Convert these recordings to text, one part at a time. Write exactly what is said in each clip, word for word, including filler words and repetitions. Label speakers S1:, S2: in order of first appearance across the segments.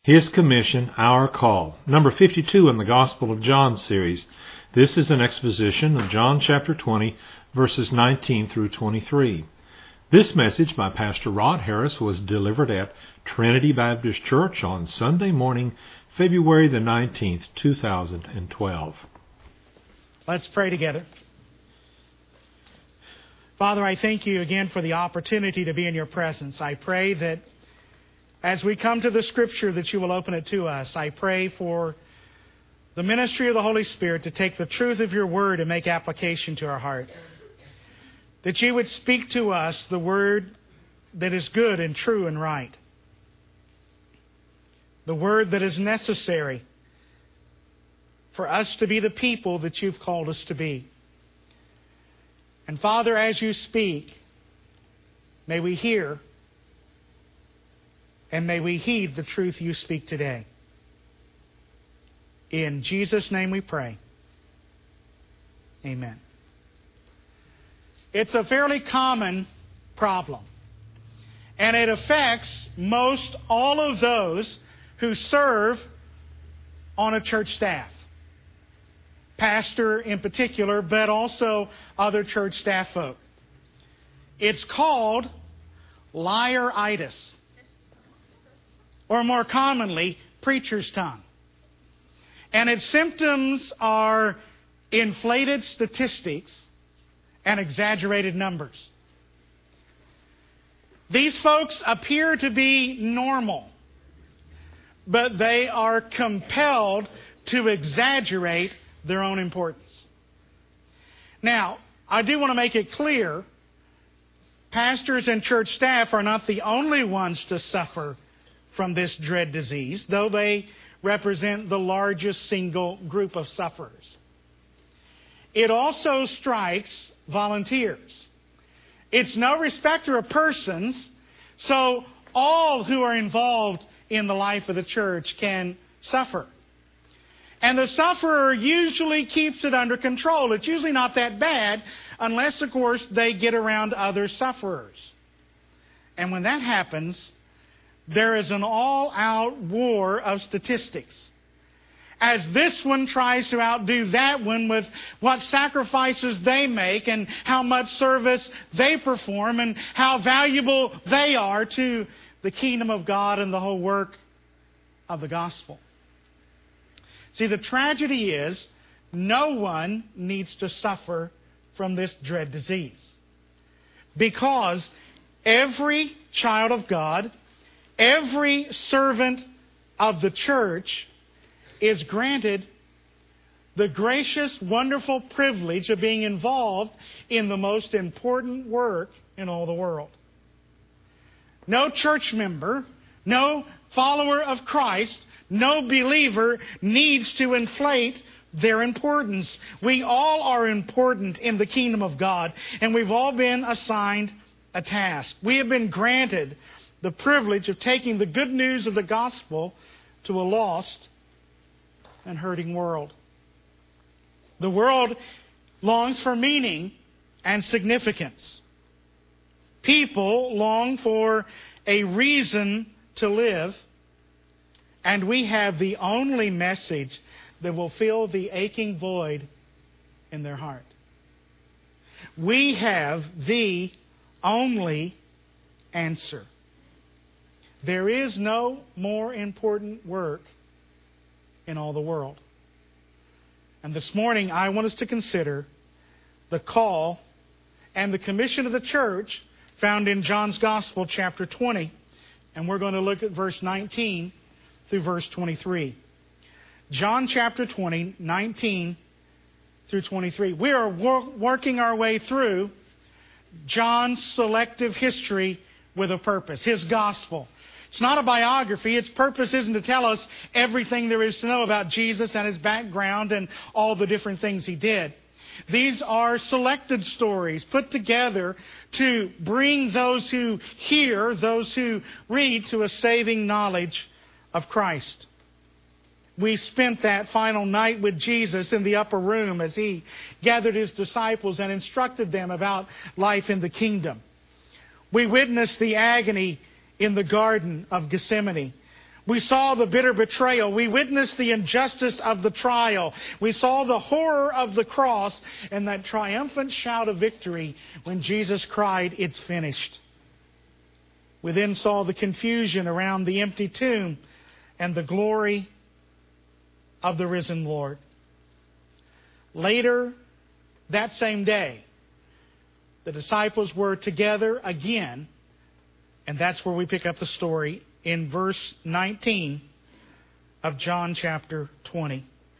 S1: His Commission, Our Call. Number fifty-two in the Gospel of John series. This is an exposition of John chapter twenty, verses nineteen through twenty-three. This message by Pastor Rod Harris was delivered at Trinity Baptist Church on Sunday morning, February the nineteenth, two thousand twelve.
S2: Let's pray together. Father, I thank you again for the opportunity to be in your presence. I pray that as we come to the Scripture that you will open it to us. I pray for the ministry of the Holy Spirit to take the truth of your word and make application to our heart. That you would speak to us the word that is good and true and right. The word that is necessary for us to be the people that you've called us to be. And Father, as you speak, may we hear and may we heed the truth you speak today. In Jesus' name we pray. Amen. It's a fairly common problem. And it affects most all of those who serve on a church staff. Pastor in particular, but also other church staff folk. It's called liar-itis. Or more commonly, preacher's tongue. And its symptoms are inflated statistics and exaggerated numbers. These folks appear to be normal, but they are compelled to exaggerate their own importance. Now, I do want to make it clear, pastors and church staff are not the only ones to suffer from this dread disease, though they represent the largest single group of sufferers. It also strikes volunteers. It's no respecter of persons, so all who are involved in the life of the church can suffer. And the sufferer usually keeps it under control. It's usually not that bad, unless, of course, they get around other sufferers. And when that happens, there is an all-out war of statistics. As this one tries to outdo that one with what sacrifices they make and how much service they perform and how valuable they are to the kingdom of God and the whole work of the gospel. See, the tragedy is no one needs to suffer from this dread disease. Because every child of God, every servant of the church is granted the gracious, wonderful privilege of being involved in the most important work in all the world. No church member, no follower of Christ, no believer needs to inflate their importance. We all are important in the kingdom of God, and we've all been assigned a task. We have been granted the privilege of taking the good news of the gospel to a lost and hurting world. The world longs for meaning and significance. People long for a reason to live, and we have the only message that will fill the aching void in their heart. We have the only answer. There is no more important work in all the world. And this morning, I want us to consider the call and the commission of the church found in John's Gospel, chapter twenty. And we're going to look at verse nineteen through verse twenty-three. John chapter twenty, nineteen through twenty-three. We are wor- working our way through John's selective history with a purpose, his gospel. It's not a biography. Its purpose isn't to tell us everything there is to know about Jesus and his background and all the different things he did. These are selected stories put together to bring those who hear, those who read, to a saving knowledge of Christ. We spent that final night with Jesus in the upper room as he gathered his disciples and instructed them about life in the kingdom. We witnessed the agony in the Garden of Gethsemane, We saw the bitter betrayal. We witnessed the injustice of the trial. We saw the horror of the cross and that triumphant shout of victory when Jesus cried, "It's finished." We then saw the confusion around the empty tomb and the glory of the risen Lord. Later that same day, the disciples were together again, and that's where we pick up the story in verse nineteen of John chapter twenty.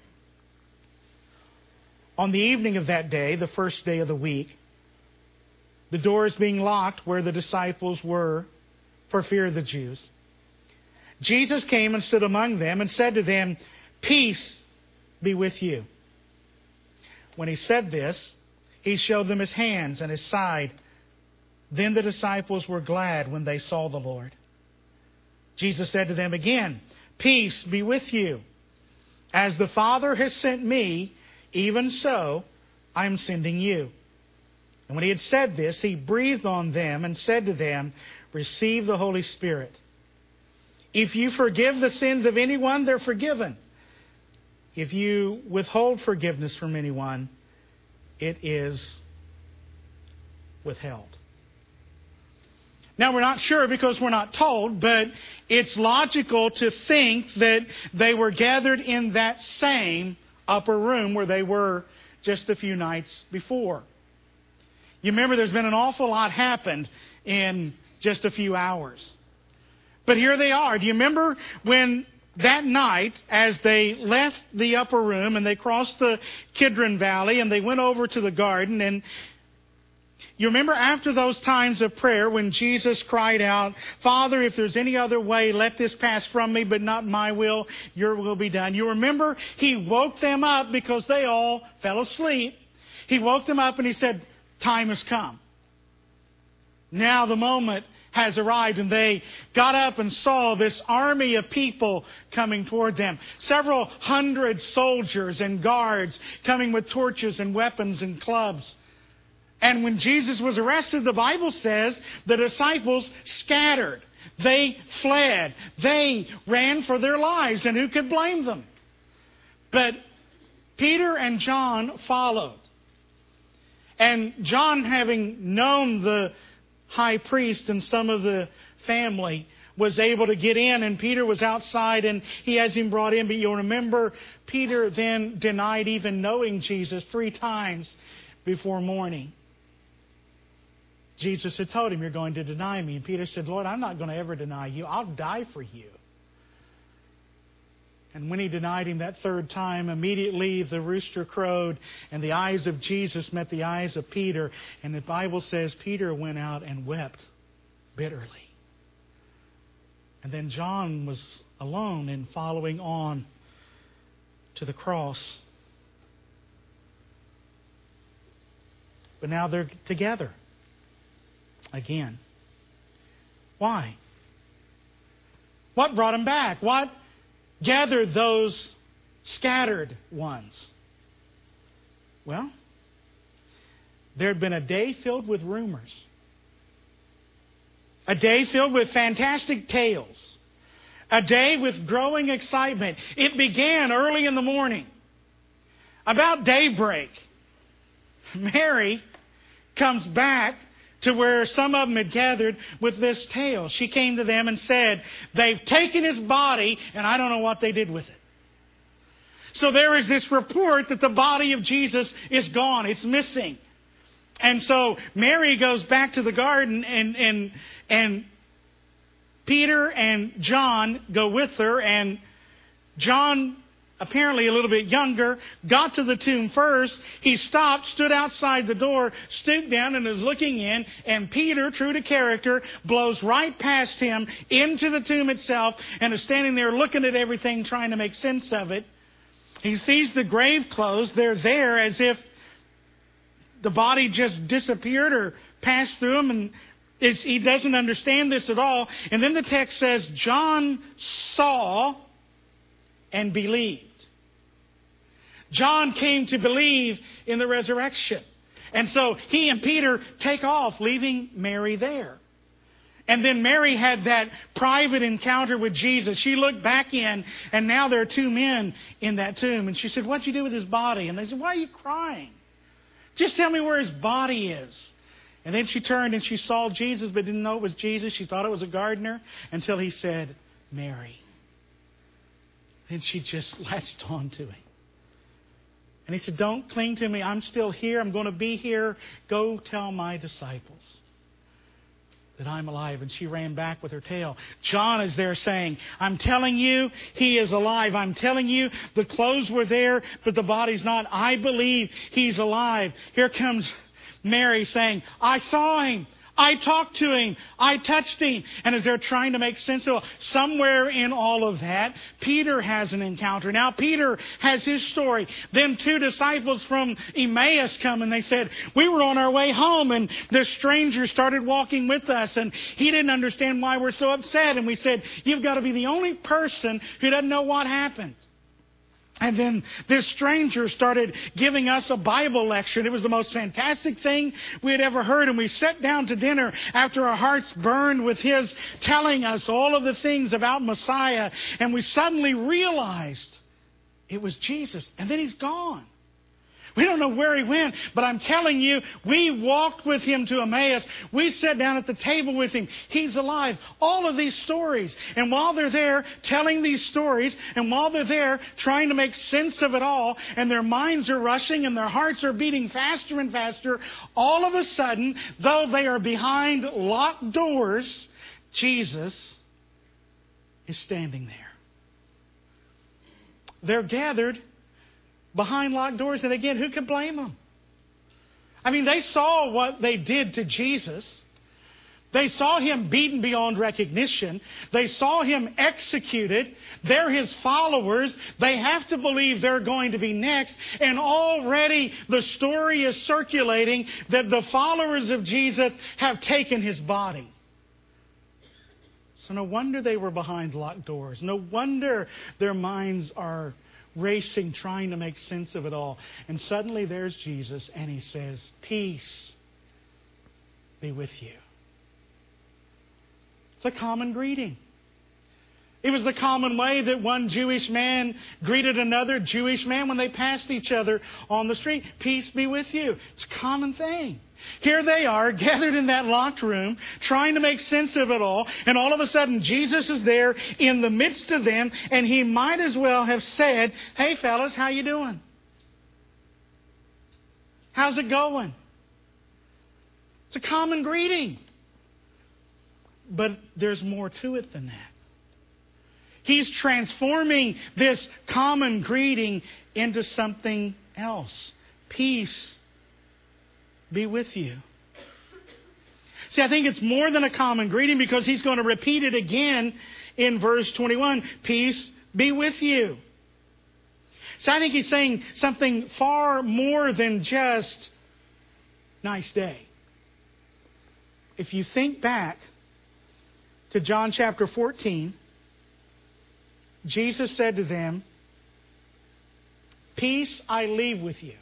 S2: On the evening of that day, the first day of the week, the doors being locked where the disciples were for fear of the Jews, Jesus came and stood among them and said to them, "Peace be with you." When he said this, he showed them his hands and his side. Then the disciples were glad when they saw the Lord. Jesus said to them again, "Peace be with you. As the Father has sent me, even so I am sending you." And when he had said this, he breathed on them and said to them, "Receive the Holy Spirit. If you forgive the sins of anyone, they're forgiven. If you withhold forgiveness from anyone, it is withheld." Now, we're not sure because we're not told, but it's logical to think that they were gathered in that same upper room where they were just a few nights before. You remember there's been an awful lot happened in just a few hours. But here they are. Do you remember when that night, as they left the upper room and they crossed the Kidron Valley and they went over to the garden, and you remember after those times of prayer when Jesus cried out, "Father, if there's any other way, let this pass from me, but not my will, your will be done." You remember he woke them up because they all fell asleep. He woke them up and he said, "Time has come. Now the moment has arrived." And they got up and saw this army of people coming toward them. Several hundred soldiers and guards coming with torches and weapons and clubs. And when Jesus was arrested, the Bible says the disciples scattered. They fled. They ran for their lives. And who could blame them? But Peter and John followed. And John, having known the high priest and some of the family, was able to get in, and Peter was outside and he has him brought in. But you'll remember Peter then denied even knowing Jesus three times before morning. Jesus had told him, "You're going to deny me." And Peter said, "Lord, I'm not going to ever deny you. I'll die for you." And when he denied him that third time, immediately the rooster crowed and the eyes of Jesus met the eyes of Peter. And the Bible says Peter went out and wept bitterly. And then John was alone and following on to the cross. But now they're together again. Why? What brought them back? What gathered those scattered ones? Well, there had been a day filled with rumors. A day filled with fantastic tales. A day with growing excitement. It began early in the morning. About daybreak, Mary comes back to where some of them had gathered with this tale. She came to them and said, "They've taken his body and I don't know what they did with it." So there is this report that the body of Jesus is gone. It's missing. And so Mary goes back to the garden, and, and, and Peter and John go with her. And John, apparently a little bit younger, got to the tomb first. He stopped, stood outside the door, stooped down and is looking in. And Peter, true to character, blows right past him into the tomb itself and is standing there looking at everything, trying to make sense of it. He sees the grave clothes. They're there as if the body just disappeared or passed through him, and it's, he doesn't understand this at all. And then the text says, John saw and believed. John came to believe in the resurrection. And so he and Peter take off, leaving Mary there. And then Mary had that private encounter with Jesus. She looked back in, and now there are two men in that tomb. And she said, "What'd you do with his body?" And they said, "Why are you crying? Just tell me where his body is." And then she turned and she saw Jesus, but didn't know it was Jesus. She thought it was a gardener until he said, "Mary." Then she just latched on to him. And he said, "Don't cling to me. I'm still here. I'm going to be here. Go tell my disciples that I'm alive." And she ran back with her tale. John is there saying, "I'm telling you, he is alive. I'm telling you, the clothes were there, but the body's not. I believe he's alive." Here comes Mary saying, "I saw him. I talked to him. I touched him." And as they're trying to make sense of it, somewhere in all of that, Peter has an encounter. Now, Peter has his story. Then two disciples from Emmaus come and they said, "We were on our way home and this stranger started walking with us and he didn't understand why we're so upset." And we said, "You've got to be the only person who doesn't know what happened." And then this stranger started giving us a Bible lecture. And it was the most fantastic thing we had ever heard. And we sat down to dinner after our hearts burned with his telling us all of the things about Messiah. And we suddenly realized it was Jesus. And then he's gone. We don't know where he went, but I'm telling you, we walked with him to Emmaus. We sat down at the table with him. He's alive. All of these stories. And while they're there telling these stories, and while they're there trying to make sense of it all, and their minds are rushing and their hearts are beating faster and faster, all of a sudden, though they are behind locked doors, Jesus is standing there. They're gathered behind locked doors. And again, who can blame them? I mean, they saw what they did to Jesus. They saw him beaten beyond recognition. They saw him executed. They're his followers. They have to believe they're going to be next. And already the story is circulating that the followers of Jesus have taken his body. So no wonder they were behind locked doors. No wonder their minds are racing, trying to make sense of it all. And suddenly there's Jesus, and he says, "Peace be with you." It's a common greeting. It was the common way that one Jewish man greeted another Jewish man when they passed each other on the street. "Peace be with you." It's a common thing. Here they are, gathered in that locked room, trying to make sense of it all. And all of a sudden, Jesus is there in the midst of them. And he might as well have said, "Hey, fellas, how you doing? How's it going?" It's a common greeting. But there's more to it than that. He's transforming this common greeting into something else. Peace be with you. See, I think it's more than a common greeting because he's going to repeat it again in verse twenty-one. Peace be with you. So I think he's saying something far more than just nice day. If you think back to John chapter fourteen, Jesus said to them, "Peace I leave with you.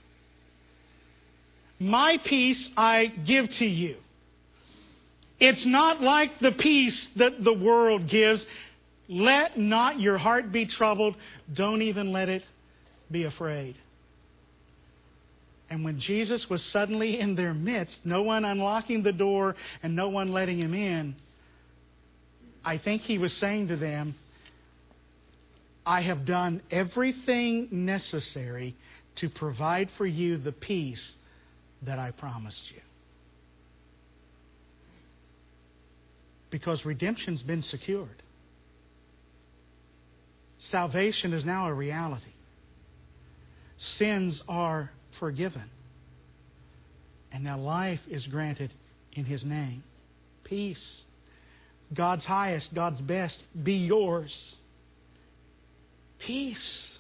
S2: My peace I give to you. It's not like the peace that the world gives. Let not your heart be troubled. Don't even let it be afraid." And when Jesus was suddenly in their midst, no one unlocking the door and no one letting him in, I think he was saying to them, "I have done everything necessary to provide for you the peace that I promised you." Because redemption's been secured. Salvation is now a reality. Sins are forgiven. And now life is granted in his name. Peace, God's highest, God's best, be yours. Peace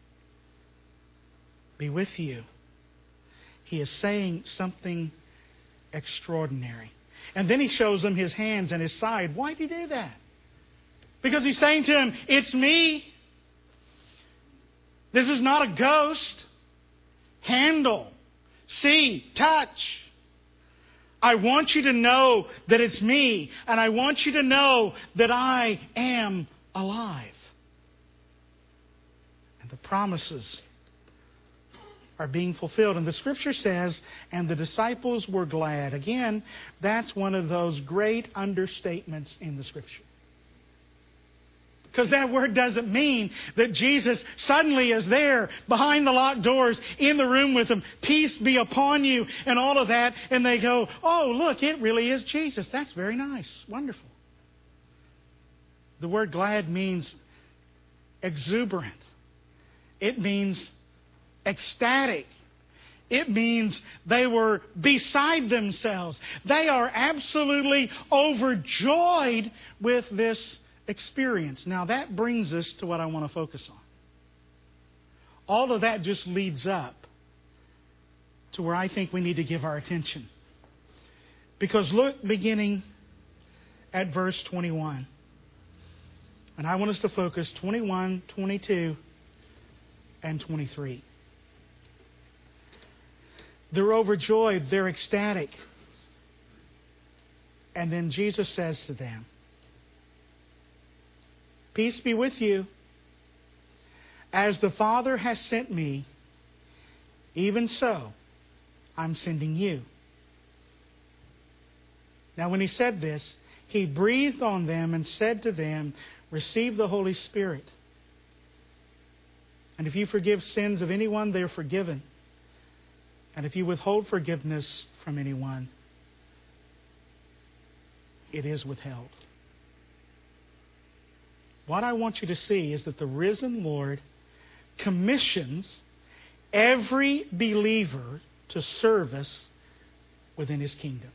S2: be with you. He is saying something extraordinary. And then he shows them his hands and his side. Why did he do that? Because he's saying to them, "It's me. This is not a ghost. Handle, see, touch. I want you to know that it's me, and I want you to know that I am alive. And the promises are being fulfilled. And the Scripture says, and the disciples were glad. Again, that's one of those great understatements in the Scripture. Because that word doesn't mean that Jesus suddenly is there behind the locked doors in the room with them. Peace be upon you and all of that. And they go, oh, look, it really is Jesus. That's very nice. Wonderful. The word glad means exuberant. It means ecstatic. It means they were beside themselves. They are absolutely overjoyed with this experience. Now that brings us to what I want to focus on. All of that just leads up to where I think we need to give our attention. Because look, beginning at verse twenty-one. And I want us to focus twenty-one, twenty-two, and twenty-three. They're overjoyed. They're ecstatic. And then Jesus says to them, peace be with you. As the Father has sent me, even so I'm sending you. Now when he said this, he breathed on them and said to them, receive the Holy Spirit. And if you forgive sins of anyone, they're forgiven. And if you withhold forgiveness from anyone, it is withheld. What I want you to see is that the risen Lord commissions every believer to service within His kingdom.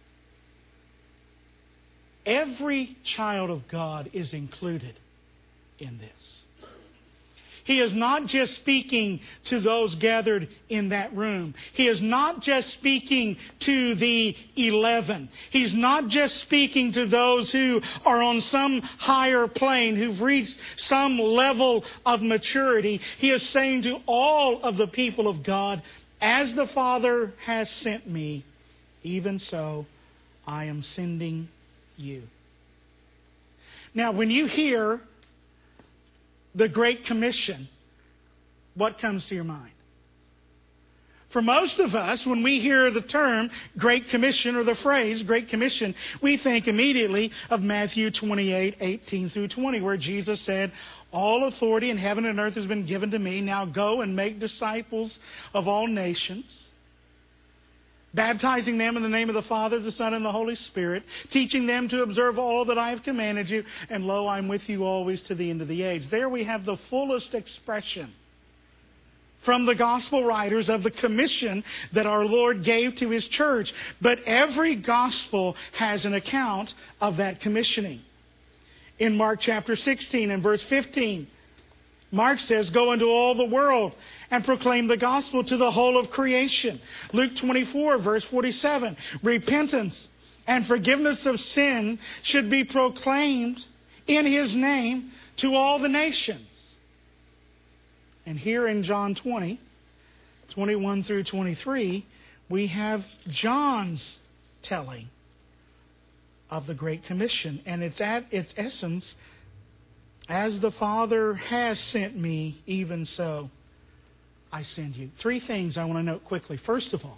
S2: Every child of God is included in this. He is not just speaking to those gathered in that room. He is not just speaking to the eleven. He's not just speaking to those who are on some higher plane, who've reached some level of maturity. He is saying to all of the people of God, as the Father has sent me, even so I am sending you. Now, when you hear the Great Commission, what comes to your mind? For most of us, when we hear the term Great Commission or the phrase Great Commission, we think immediately of Matthew twenty-eight, eighteen through twenty, where Jesus said, all authority in heaven and earth has been given to me. Now go and make disciples of all nations, baptizing them in the name of the Father, the Son, and the Holy Spirit, teaching them to observe all that I have commanded you, and lo, I'm with you always to the end of the age. There we have the fullest expression from the gospel writers of the commission that our Lord gave to His church. But every gospel has an account of that commissioning. In Mark chapter sixteen and verse fifteen, Mark says, go into all the world and proclaim the gospel to the whole of creation. Luke twenty-four, verse forty-seven, repentance and forgiveness of sin should be proclaimed in His name to all the nations. And here in John twenty, twenty-one through twenty-three, we have John's telling of the Great Commission. And it's at its essence, as the Father has sent me, even so I send you. Three things I want to note quickly. First of all,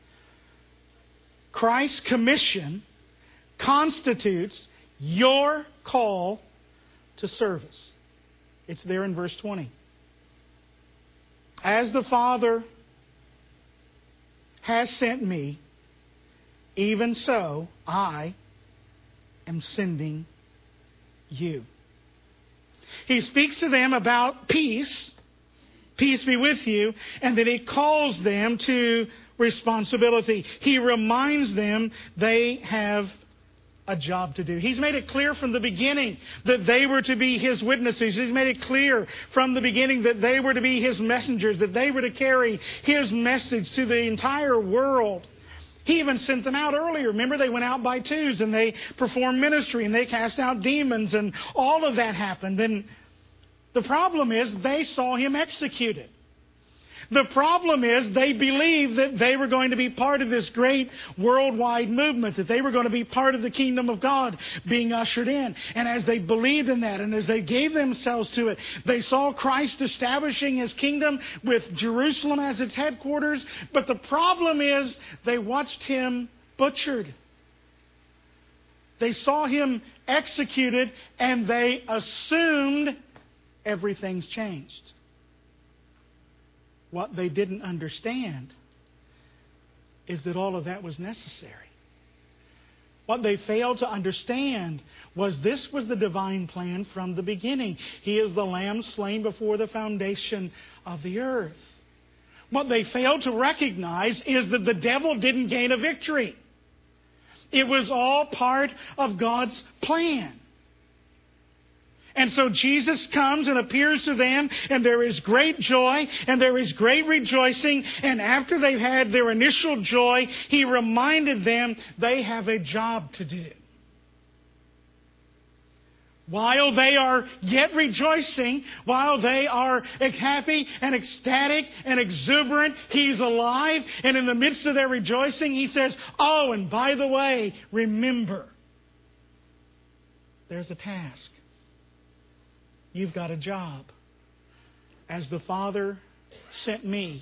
S2: Christ's commission constitutes your call to service. It's there in verse twenty. As the Father has sent me, even so I am sending you. He speaks to them about peace, peace be with you, and then He calls them to responsibility. He reminds them they have a job to do. He's made it clear from the beginning that they were to be His witnesses. He's made it clear from the beginning that they were to be His messengers, that they were to carry His message to the entire world. He even sent them out earlier. Remember, they went out by twos and they performed ministry and they cast out demons and all of that happened. And the problem is they saw Him executed. The problem is they believed that they were going to be part of this great worldwide movement, that they were going to be part of the kingdom of God being ushered in. And as they believed in that and as they gave themselves to it, they saw Christ establishing His kingdom with Jerusalem as its headquarters. But the problem is they watched Him butchered. They saw Him executed and they assumed everything's changed. What they didn't understand is that all of that was necessary. What they failed to understand was this was the divine plan from the beginning. He is the Lamb slain before the foundation of the earth. What they failed to recognize is that the devil didn't gain a victory. It was all part of God's plan. And so Jesus comes and appears to them, and there is great joy, and there is great rejoicing. And after they've had their initial joy, He reminded them they have a job to do. While they are yet rejoicing, while they are happy and ecstatic and exuberant, He's alive. And in the midst of their rejoicing, He says, oh, and by the way, remember, there's a task. You've got a job. As the Father sent me,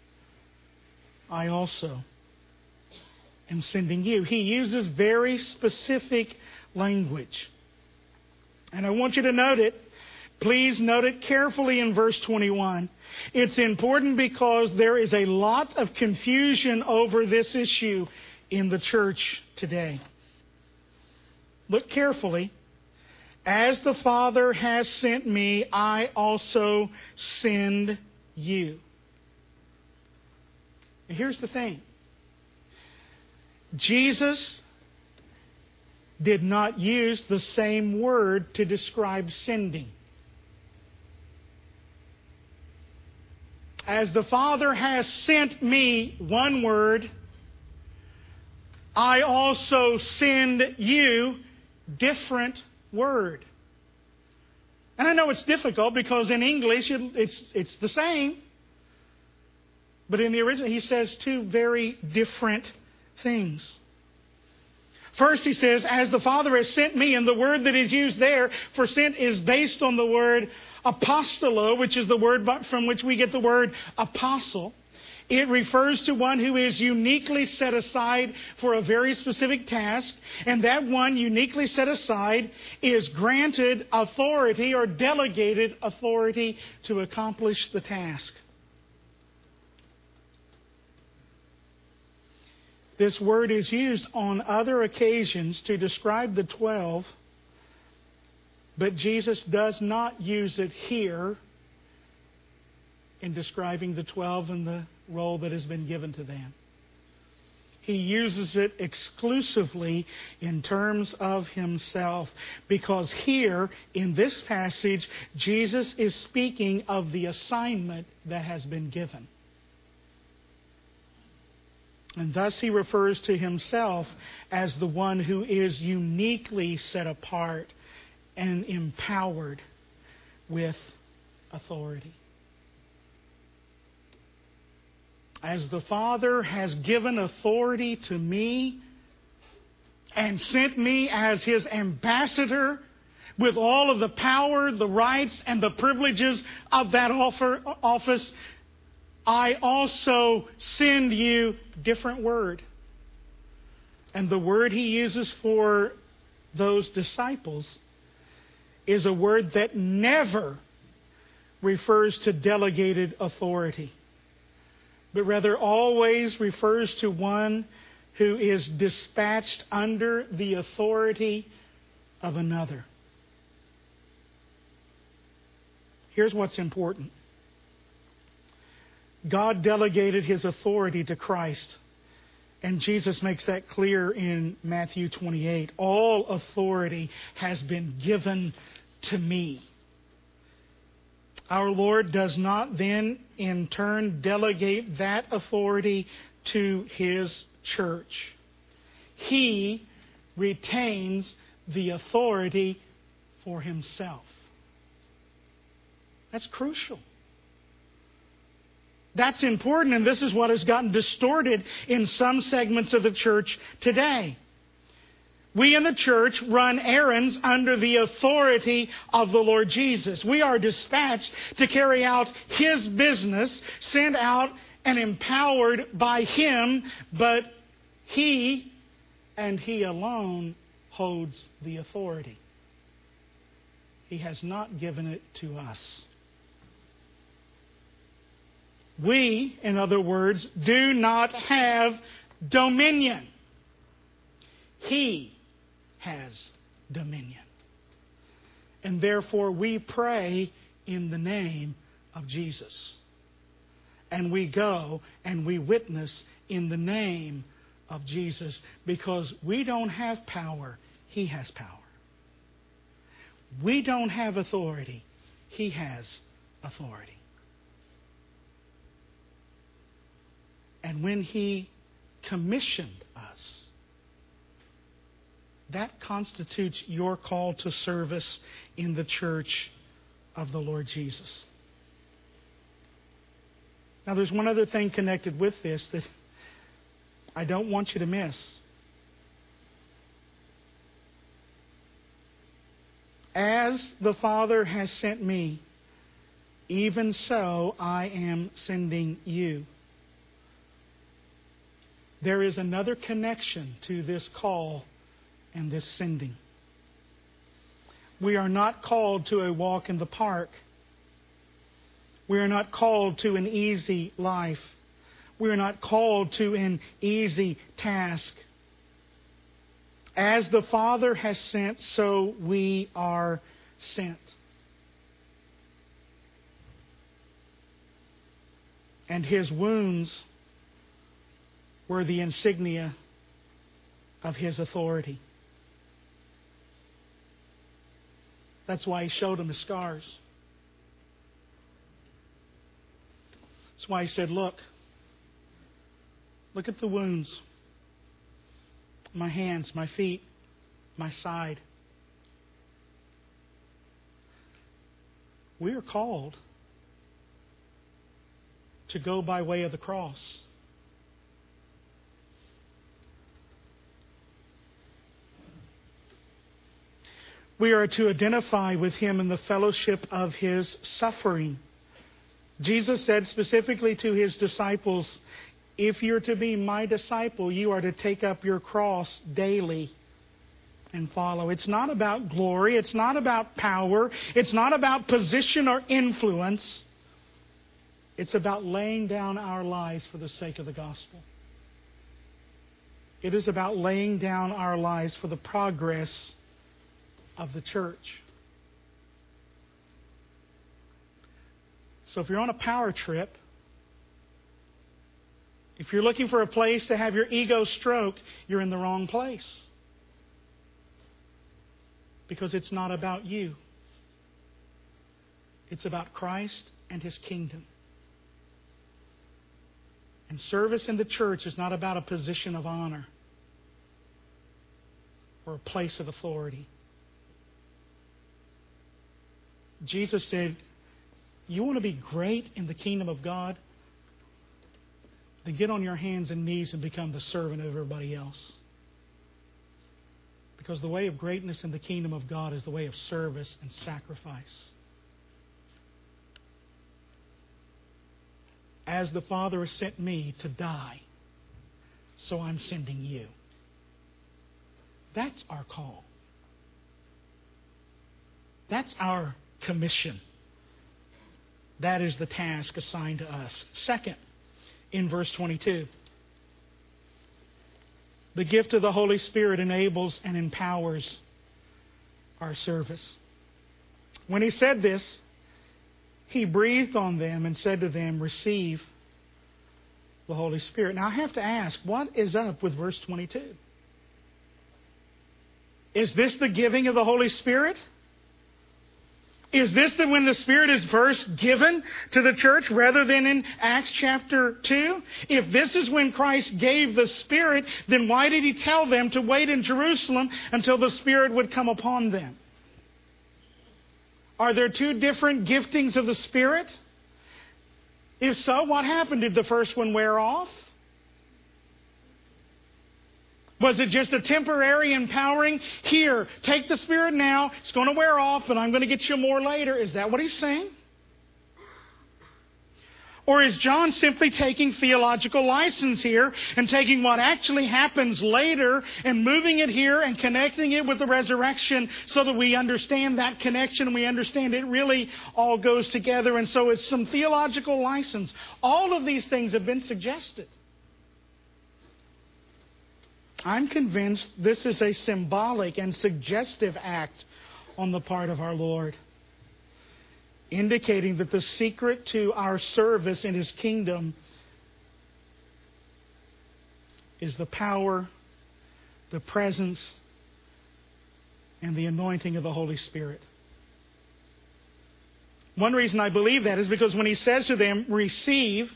S2: I also am sending you. He uses very specific language. And I want you to note it. Please note it carefully in verse twenty-one. It's important because there is a lot of confusion over this issue in the church today. Look carefully. As the Father has sent me, I also send you. And here's the thing. Jesus did not use the same word to describe sending. As the Father has sent me, one word, I also send you, different word. And I know it's difficult because in English it, it's it's the same. But in the original he says two very different things. First he says, as the Father has sent me, and the word that is used there for sent is based on the word apostolo, which is the word from which we get the word apostle. It refers to one who is uniquely set aside for a very specific task, and that one uniquely set aside is granted authority or delegated authority to accomplish the task. This word is used on other occasions to describe the twelve, but Jesus does not use it here in describing the twelve and the role that has been given to them. He uses it exclusively in terms of Himself, because here in this passage, Jesus is speaking of the assignment that has been given. And thus He refers to Himself as the one who is uniquely set apart and empowered with authority. As the Father has given authority to me and sent me as His ambassador with all of the power, the rights, and the privileges of that office, I also send you, different word. And the word He uses for those disciples is a word that never refers to delegated authority, but rather always refers to one who is dispatched under the authority of another. Here's what's important. God delegated His authority to Christ, and Jesus makes that clear in Matthew twenty-eight. All authority has been given to me. Our Lord does not then in turn delegate that authority to His church. He retains the authority for Himself. That's crucial. That's important, and this is what has gotten distorted in some segments of the church today. We in the church run errands under the authority of the Lord Jesus. We are dispatched to carry out His business, sent out and empowered by Him, but He and He alone holds the authority. He has not given it to us. We, in other words, do not have dominion. He has dominion. And therefore we pray in the name of Jesus. And we go and we witness in the name of Jesus, because we don't have power. He has power. We don't have authority. He has authority. And when He commissioned us, that constitutes your call to service in the church of the Lord Jesus. Now, there's one other thing connected with this that I don't want you to miss. As the Father has sent me, even so I am sending you. There is another connection to this call and this sending. We are not called to a walk in the park. We are not called to an easy life. We are not called to an easy task. As the Father has sent, so we are sent. And His wounds were the insignia of His authority. That's why He showed them His scars. That's why He said, look, look at the wounds. My hands, my feet, my side. We are called to go by way of the cross. We are to identify with Him in the fellowship of His suffering. Jesus said specifically to His disciples, if you're to be my disciple, you are to take up your cross daily and follow. It's not about glory. It's not about power. It's not about position or influence. It's about laying down our lives for the sake of the gospel. It is about laying down our lives for the progress of the church. So if you're on a power trip, if you're looking for a place to have your ego stroked, you're in the wrong place. Because it's not about you. It's about Christ and His kingdom. And service in the church is not about a position of honor or a place of authority. Jesus said, you want to be great in the kingdom of God? Then get on your hands and knees and become the servant of everybody else. Because the way of greatness in the kingdom of God is the way of service and sacrifice. As the Father has sent me to die, so I'm sending you. That's our call. That's our commission. That is the task assigned to us. Second, in verse twenty-two, the gift of the Holy Spirit enables and empowers our service. When He said this, He breathed on them and said to them, receive the Holy Spirit. Now I have to ask, what is up with verse twenty-two? Is this the giving of the Holy Spirit? Is this that when the Spirit is first given to the church rather than in Acts chapter two? If this is when Christ gave the Spirit, then why did He tell them to wait in Jerusalem until the Spirit would come upon them? Are there two different giftings of the Spirit? If so, what happened? Did the first one wear off? Was it just a temporary empowering? Here, take the Spirit now. It's going to wear off, but I'm going to get you more later. Is that what he's saying? Or is John simply taking theological license here and taking what actually happens later and moving it here and connecting it with the resurrection so that we understand that connection and we understand it really all goes together? And so it's some theological license. All of these things have been suggested. I'm convinced this is a symbolic and suggestive act on the part of our Lord, indicating that the secret to our service in His kingdom is the power, the presence, and the anointing of the Holy Spirit. One reason I believe that is because when He says to them, receive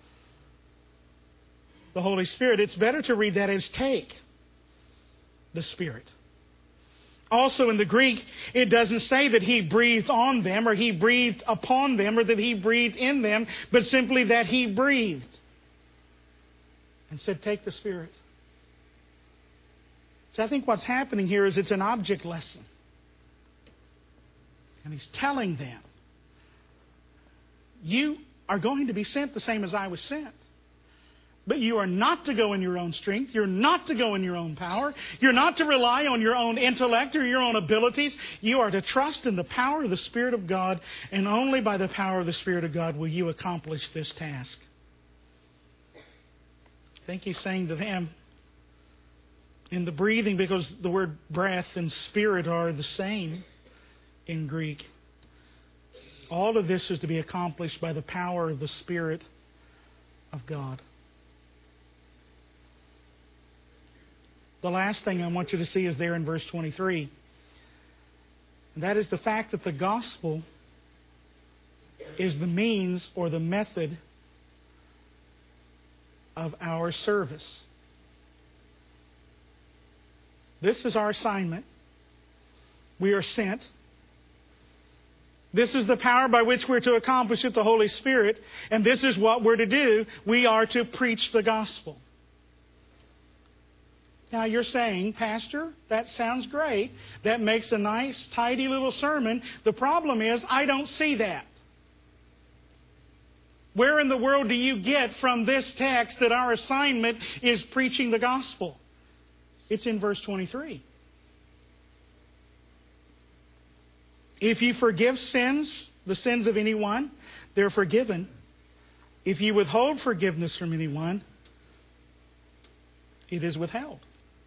S2: the Holy Spirit, it's better to read that as take the Spirit. Also in the Greek, it doesn't say that He breathed on them or He breathed upon them or that He breathed in them, but simply that He breathed and said, take the Spirit. So I think what's happening here is it's an object lesson. And He's telling them, you are going to be sent the same as I was sent. But you are not to go in your own strength. You're not to go in your own power. You're not to rely on your own intellect or your own abilities. You are to trust in the power of the Spirit of God, and only by the power of the Spirit of God will you accomplish this task. I think He's saying to them, in the breathing, because the word breath and spirit are the same in Greek, all of this is to be accomplished by the power of the Spirit of God. The last thing I want you to see is there in verse twenty-three. And that is the fact that the gospel is the means or the method of our service. This is our assignment. We are sent. This is the power by which we're to accomplish it, the Holy Spirit. And this is what we're to do. We are to preach the gospel. Now you're saying, Pastor, that sounds great. That makes a nice, tidy little sermon. The problem is, I don't see that. Where in the world do you get from this text that our assignment is preaching the gospel? It's in verse twenty-three. If you forgive sins, the sins of anyone, they're forgiven. If you withhold forgiveness from anyone, it is withheld.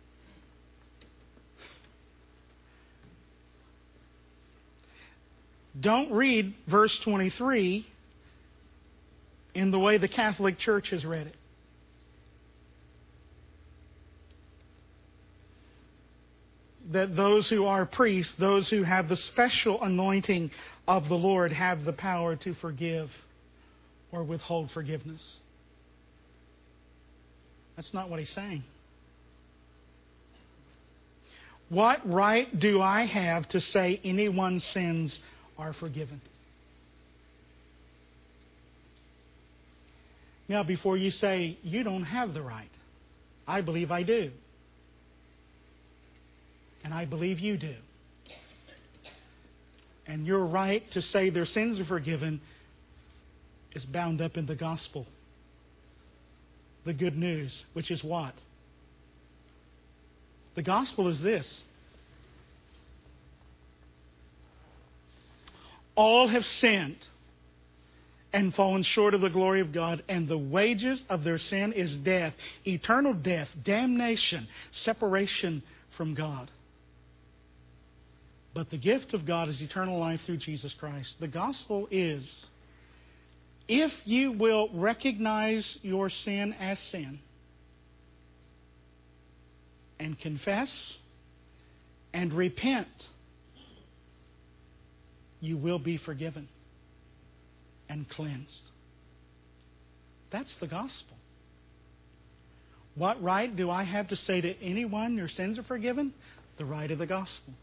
S2: Don't read verse twenty-three in the way the Catholic Church has read it. That those who are priests, those who have the special anointing of the Lord, have the power to forgive or withhold forgiveness. That's not what he's saying. What right do I have to say anyone's sins are forgiven? Now, before you say, you don't have the right, I believe I do. And I believe you do. And your right to say their sins are forgiven is bound up in the gospel. The good news, which is what? The gospel is this. All have sinned and fallen short of the glory of God, and the wages of their sin is death, eternal death, damnation, separation from God. But the gift of God is eternal life through Jesus Christ. The gospel is, if you will recognize your sin as sin and confess and repent, you will be forgiven and cleansed. That's the gospel. What right do I have to say to anyone your sins are forgiven? The right of the gospel.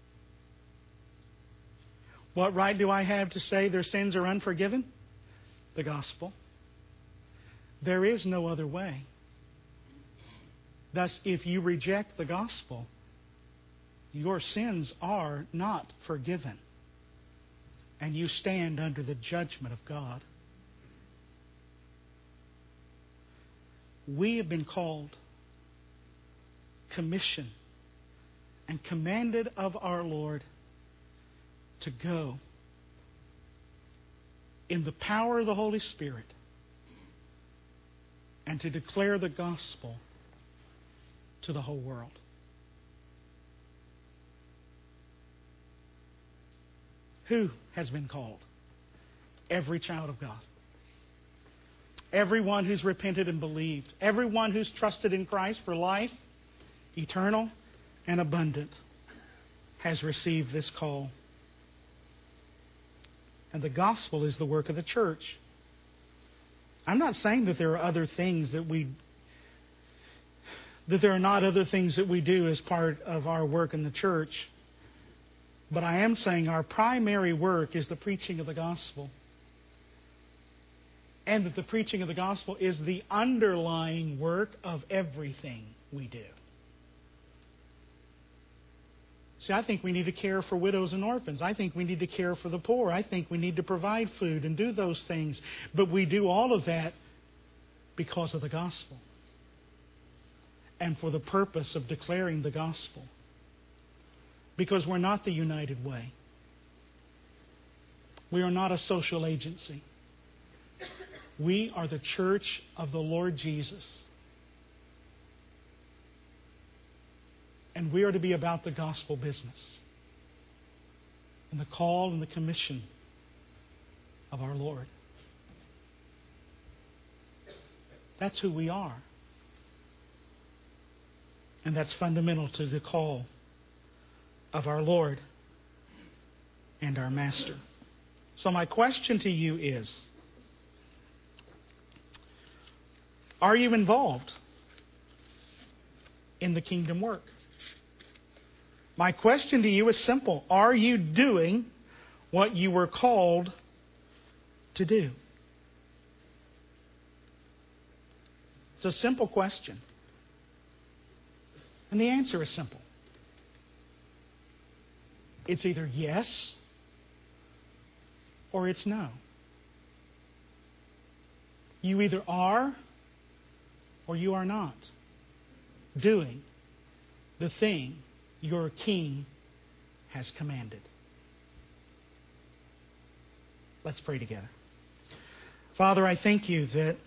S2: What right do I have to say their sins are unforgiven? the gospel. There is no other way. Thus, if you reject the gospel, your sins are not forgiven, and you stand under the judgment of God. We have been called, commissioned, and commanded of our Lord to go in the power of the Holy Spirit and to declare the gospel to the whole world. Who has been called? Every child of God. Everyone who's repented and believed. Everyone who's trusted in Christ for life, eternal and abundant, has received this call. And the gospel is the work of the church. I'm not saying that there are other things that we that there are not other things that we do as part of our work in the church. But I am saying our primary work is the preaching of the gospel. And that the preaching of the gospel is the underlying work of everything we do. See, I think we need to care for widows and orphans. I think we need to care for the poor. I think we need to provide food and do those things. But we do all of that because of the gospel. And for the purpose of declaring the gospel. Because we're not the United Way. We are not a social agency. We are the church of the Lord Jesus. And we are to be about the gospel business. And the call and the commission of our Lord. That's who we are. And that's fundamental to the call of our Lord and our Master. So my question to you is, are you involved in the kingdom work? My question to you is simple. Are you doing what you were called to do? It's a simple question. And the answer is simple. It's either yes or it's no. You either are or you are not doing the thing your King has commanded. Let's pray together. Father, I thank you that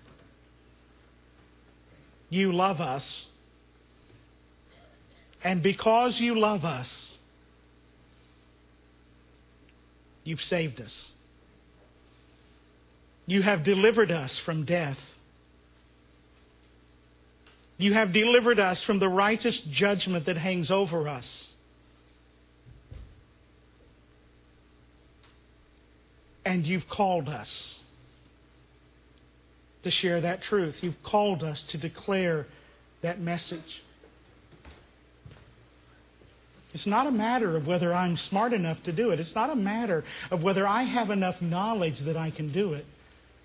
S2: you love us. And because you love us, you've saved us. You have delivered us from death. You have delivered us from the righteous judgment that hangs over us. And you've called us to share that truth. You've called us to declare that message. It's not a matter of whether I'm smart enough to do it. It's not a matter of whether I have enough knowledge that I can do it.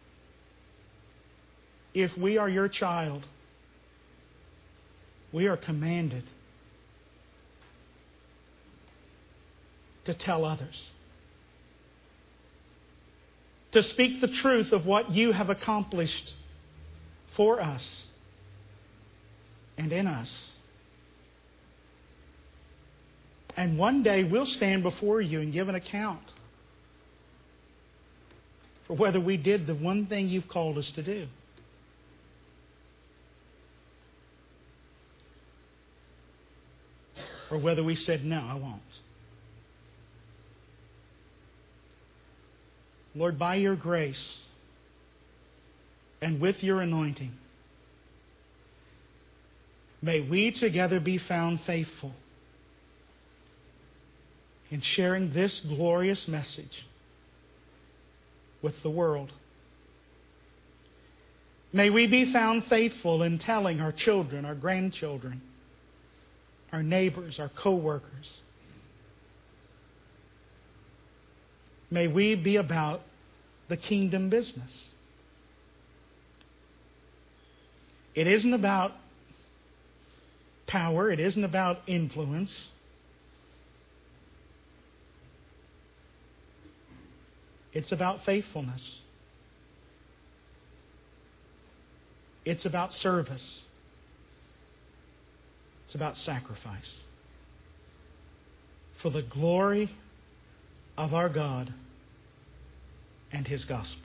S2: If we are your child, we are commanded to tell others, to speak the truth of what you have accomplished for us and in us. And one day we'll stand before you and give an account for whether we did the one thing you've called us to do. Or whether we said, no, I won't. Lord, by your grace and with your anointing, may we together be found faithful in sharing this glorious message with the world. May we be found faithful in telling our children, our grandchildren, our neighbors, our co-workers. May we be about the kingdom business. It isn't about power. It isn't about influence. It's about faithfulness. It's about service. It's about sacrifice. For the glory of our God and His gospel.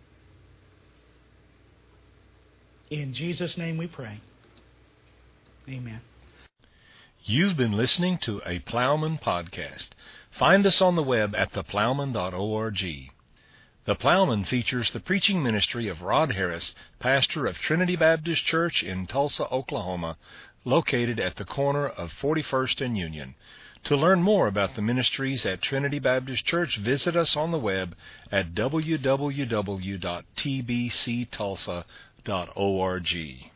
S2: In Jesus' name we pray. Amen.
S1: You've been listening to a Plowman podcast. Find us on the web at the plowman dot org. The Plowman features the preaching ministry of Rod Harris, pastor of Trinity Baptist Church in Tulsa, Oklahoma, located at the corner of forty-first and Union. To learn more about the ministries at Trinity Baptist Church, visit us on the web at w w w dot t b c tulsa dot org.